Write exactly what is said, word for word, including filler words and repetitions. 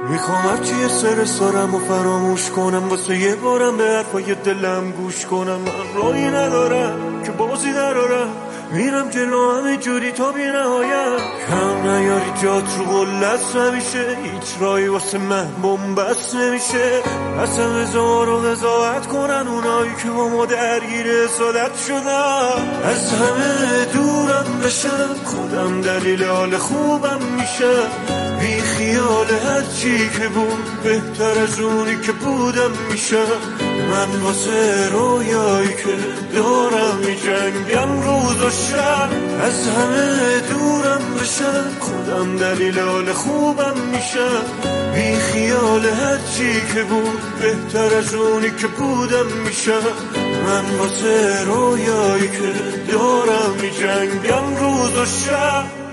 میخوام هرچی یه سر سارم و فراموش کنم، واسه یه بارم به حرفای دلم گوش کنم. من راهی ندارم که بازی درارم، میرم جلو همه جوری تا بی نهایت. کم نیاری جات رو قلت نمیشه، هیچ راهی واسه من بومبست نمیشه. اصلا هزار و قضاوت کنن اونایی که با ما درگیر حسادت شدن. از همه دورم بشم، خودم دلیل حال خوبم میشم. بی خیال هرچی که بود بهتر از اونی که بودم میشم. من واسه رویایی که دارم میجنگم روز و شب. از همه دورم بشم، خودم دلیل حال خوبم میشم. بی خیال هرچی که بود بهتر از اونی که بودم میشم. من واسه رویایی که دارم میجنگم روز و شب.